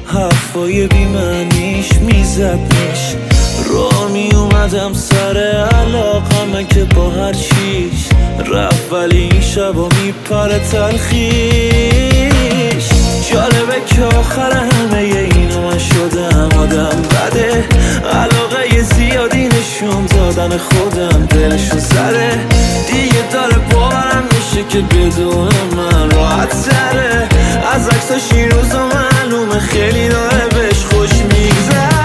حرفای بی‌معنیش میزدنش. را می اومدم سر علاقمه که با هر چیش رفت، ولی این شبا میپره تلخیش. جالبه که آخر همه اینا من شدم آدم بده، علاقه زیادی نشون دادن خودم دلشو زده. دیگه داره باورم میشه که بدون من راحت تره. از عکساش این روزا معلومه خیلی داره بهش خوش میگذره.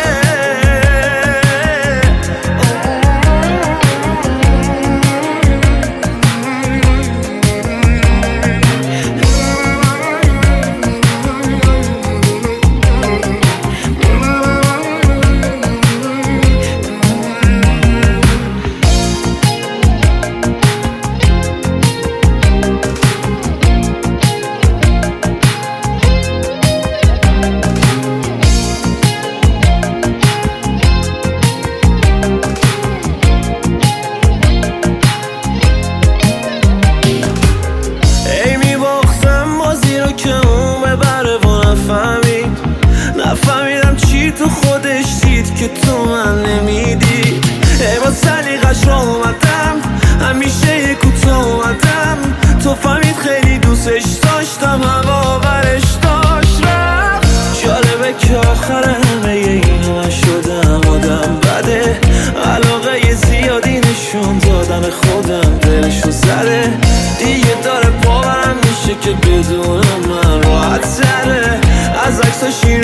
نفهمیدم چی تو خودش دید که تو من نمیدی. با سلیقش را اومدم، همیشه یه کوتاه اومدم. تو فهمید خیلی دوستش داشتم، هوا برش داشت رفت. جالبه که آخر همه اینا من شدم آدم بده، علاقه زیادی نشون دادن خودم دلشو زده. دیگه داره باورم میشه که بدون من راحت تره. از عکساش